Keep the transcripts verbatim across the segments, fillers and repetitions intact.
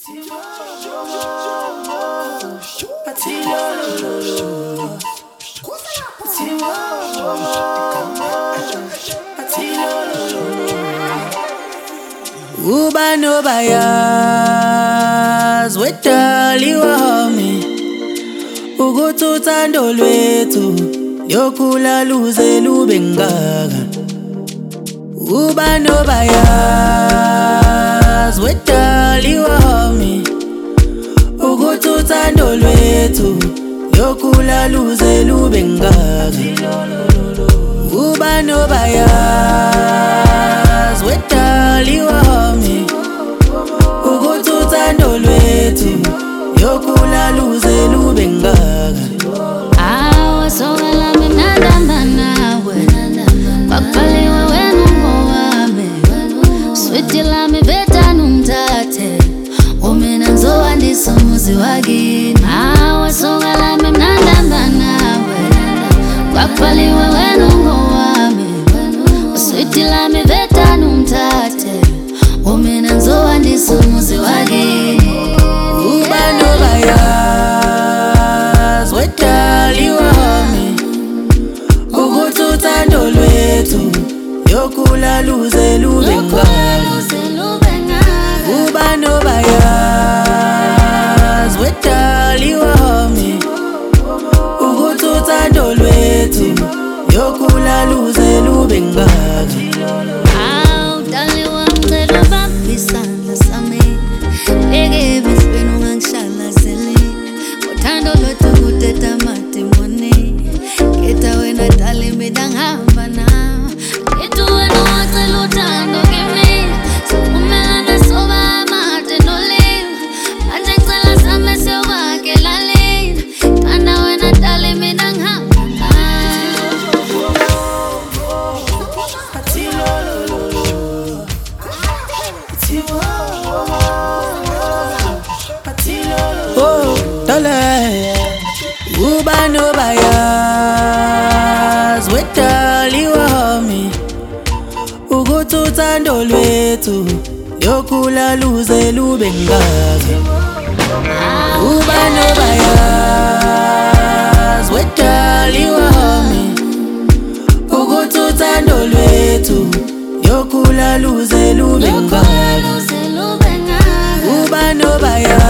Uba no bayaz wetali wami ukuthando lwethu yokhula luze lube ngaka. Uba no bayaz wetali wami ukuthando lwethu yokhula luze lube ngaka. Uba no bayaz wetali wami ukuthando lwethu yokhula luze lube ngaka. Awa soka lami mnandamba nawe Kwakubhaliwe wena ungowami Sweetie lami veta numthathe Umina ngizokwandisa umuzi wakini. Awa soka lami mnandamba nawe Kwakubhaliwe wena ungowami Sweetie lami veta numthathe Umina ngizokwandisa umuzi wakini. Uba no bayaz wetali wami ukuthando lwethu yokhula luze lube ngaka. Uba no bayaz wetali wami ukuthando lwethu yokhula luze lube ngaka. Aw dali wangicela ubambe isandla sami Beke ebisweni ungangishalazeli Uthando lwethu kude tamadimoni Ngeta wena dali mina ngihamba nawe Ngithi wena wacela uthando kimi Sokumelana soba amade nolimi Manje ngicela same siyokwakela lini Thanda wena dali mina ngihamba nawe. Oh, dale. Uba no bayaz wetali wami ukuthando lwethu yokhula luze lube ngaka. Uba no bayaz wetali wami ukuthando lwethu yokhula luze lube ngaka. Uba no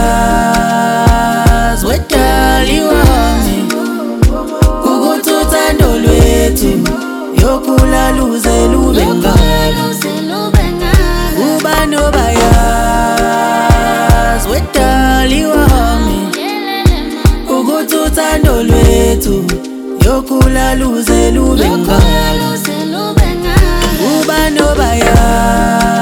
bayaz wetali wami ukuthando lwethu yokhula luze lube ngaka. Uba no bayaz wetali wami ukuthando lwethu yokhula luze lube ngaka. Uba no bayaz